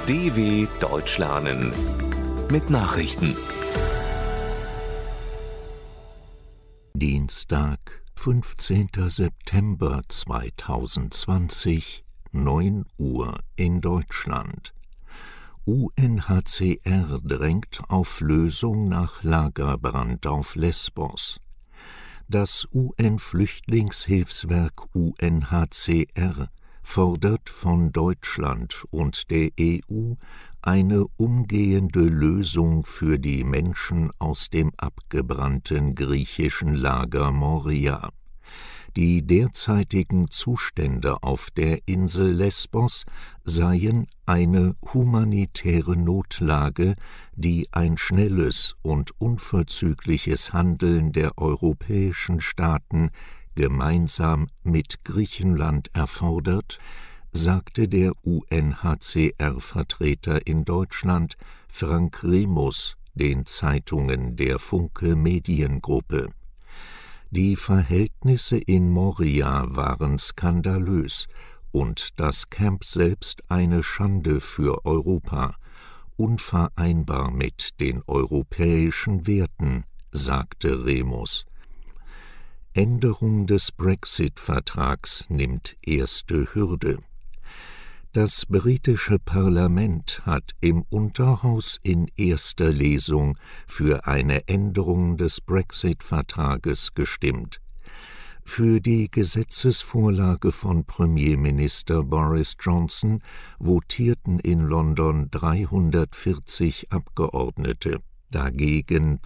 DW Deutsch lernen mit Nachrichten. Dienstag, 15. September 2020, 9 Uhr in Deutschland. UNHCR drängt auf Lösung nach Lagerbrand auf Lesbos. Das UN-Flüchtlingshilfswerk UNHCR fordert von Deutschland und der EU eine umgehende Lösung für die Menschen aus dem abgebrannten griechischen Lager Moria. Die derzeitigen Zustände auf der Insel Lesbos seien eine humanitäre Notlage, die ein schnelles und unverzügliches Handeln der europäischen Staaten gemeinsam mit Griechenland erfordert, sagte der UNHCR-Vertreter in Deutschland Frank Remus den Zeitungen der Funke Mediengruppe. Die Verhältnisse in Moria waren skandalös und das Camp selbst eine Schande für Europa, unvereinbar mit den europäischen Werten, sagte Remus. Änderung des Brexit-Vertrags nimmt erste Hürde. Das britische Parlament hat im Unterhaus in erster Lesung für eine Änderung des Brexit-Vertrages gestimmt. Für die Gesetzesvorlage von Premierminister Boris Johnson votierten in London 340 Abgeordnete, dagegen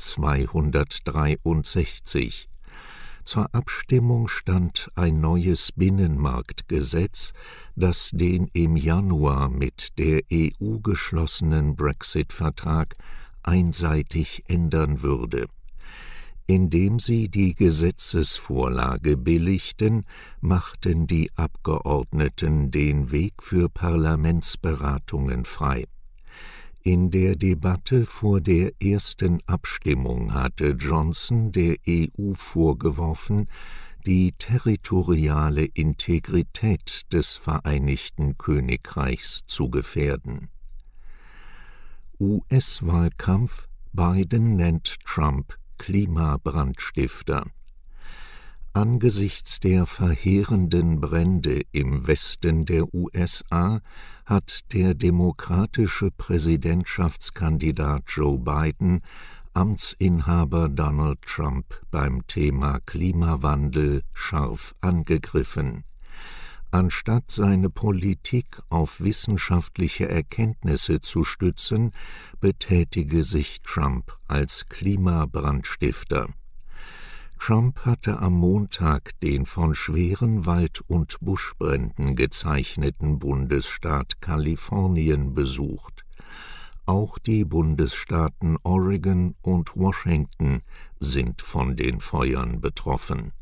263. Zur Abstimmung stand ein neues Binnenmarktgesetz, das den im Januar mit der EU geschlossenen Brexit-Vertrag einseitig ändern würde. Indem sie die Gesetzesvorlage billigten, machten die Abgeordneten den Weg für Parlamentsberatungen frei. In der Debatte vor der ersten Abstimmung hatte Johnson der EU vorgeworfen, die territoriale Integrität des Vereinigten Königreichs zu gefährden. US-Wahlkampf: Biden nennt Trump Klimabrandstifter. Angesichts der verheerenden Brände im Westen der USA hat der demokratische Präsidentschaftskandidat Joe Biden Amtsinhaber Donald Trump beim Thema Klimawandel scharf angegriffen. Anstatt seine Politik auf wissenschaftliche Erkenntnisse zu stützen, betätige sich Trump als Klimabrandstifter. Trump hatte am Montag den von schweren Wald- und Buschbränden gezeichneten Bundesstaat Kalifornien besucht. Auch die Bundesstaaten Oregon und Washington sind von den Feuern betroffen.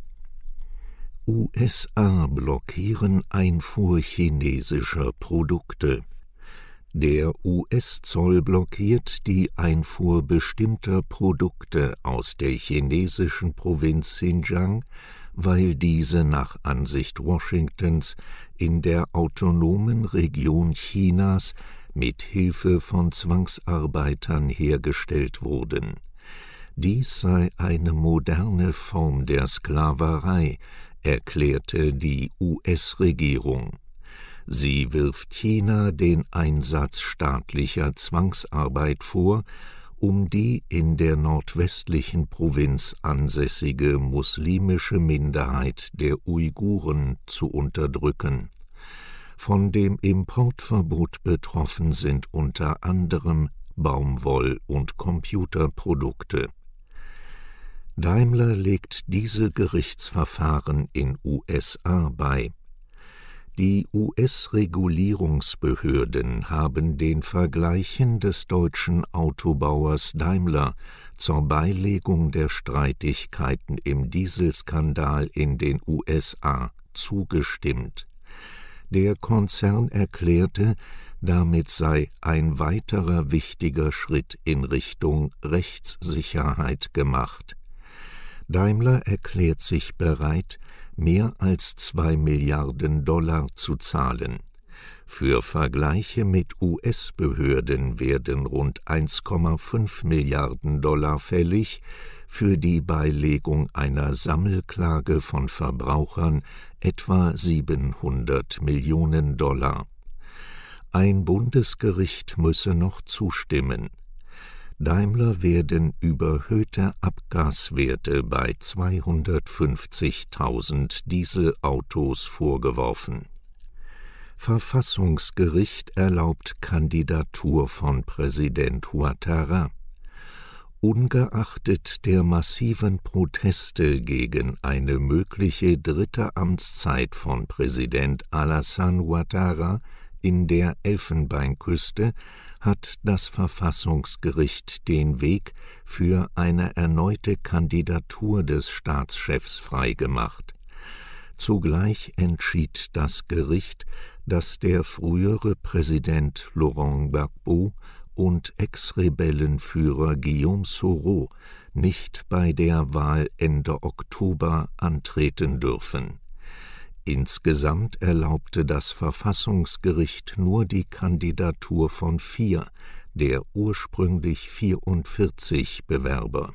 USA blockieren Einfuhr chinesischer Produkte. Der US-Zoll blockiert die Einfuhr bestimmter Produkte aus der chinesischen Provinz Xinjiang, weil diese nach Ansicht Washingtons in der autonomen Region Chinas mit Hilfe von Zwangsarbeitern hergestellt wurden. Dies sei eine moderne Form der Sklaverei, erklärte die US-Regierung. Sie wirft China den Einsatz staatlicher Zwangsarbeit vor, um die in der nordwestlichen Provinz ansässige muslimische Minderheit der Uiguren zu unterdrücken. Von dem Importverbot betroffen sind unter anderem Baumwoll- und Computerprodukte. Daimler legt Dieselgerichtsverfahren in USA bei. Die US-Regulierungsbehörden haben den Vergleichen des deutschen Autobauers Daimler zur Beilegung der Streitigkeiten im Dieselskandal in den USA zugestimmt. Der Konzern erklärte, damit sei ein weiterer wichtiger Schritt in Richtung Rechtssicherheit gemacht. Daimler erklärt sich bereit, mehr als $2 Milliarden zu zahlen. Für Vergleiche mit US-Behörden werden rund 1,5 Milliarden Dollar fällig, für die Beilegung einer Sammelklage von Verbrauchern etwa 700 Millionen Dollar. Ein Bundesgericht müsse noch zustimmen. Daimler werden überhöhte Abgaswerte bei 250.000 Dieselautos vorgeworfen. Verfassungsgericht erlaubt Kandidatur von Präsident Ouattara. Ungeachtet der massiven Proteste gegen eine mögliche dritte Amtszeit von Präsident Alassane Ouattara in der Elfenbeinküste hat das Verfassungsgericht den Weg für eine erneute Kandidatur des Staatschefs freigemacht. Zugleich entschied das Gericht, dass der frühere Präsident Laurent Gbagbo und Ex-Rebellenführer Guillaume Soro nicht bei der Wahl Ende Oktober antreten dürfen. Insgesamt erlaubte das Verfassungsgericht nur die Kandidatur von 4 der ursprünglich 44 Bewerber.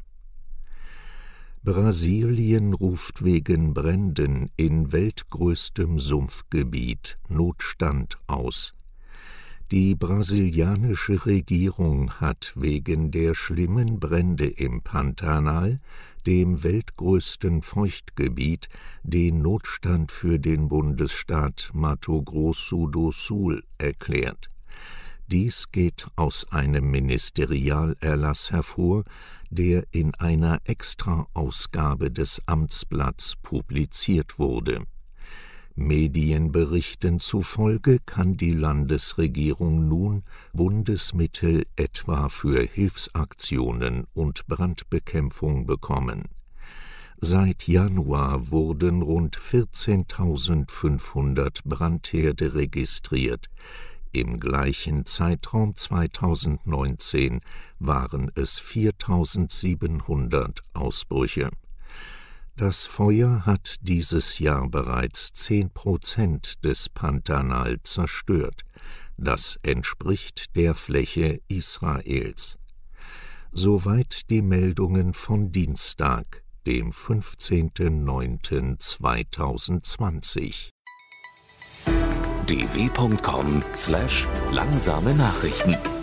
Brasilien ruft wegen Bränden in weltgrößtem Sumpfgebiet Notstand aus. Die brasilianische Regierung hat wegen der schlimmen Brände im Pantanal, dem weltgrößten Feuchtgebiet, den Notstand für den Bundesstaat Mato Grosso do Sul erklärt. Dies geht aus einem Ministerialerlass hervor, der in einer Extraausgabe des Amtsblatts publiziert wurde. Medienberichten zufolge kann die Landesregierung nun Bundesmittel etwa für Hilfsaktionen und Brandbekämpfung bekommen. Seit Januar wurden rund 14.500 Brandherde registriert. Im gleichen Zeitraum 2019 waren es 4.700 Ausbrüche. Das Feuer hat dieses Jahr bereits 10% des Pantanal zerstört. Das entspricht der Fläche Israels. Soweit die Meldungen von Dienstag, dem 15.09.2020. dw.com/langsame Nachrichten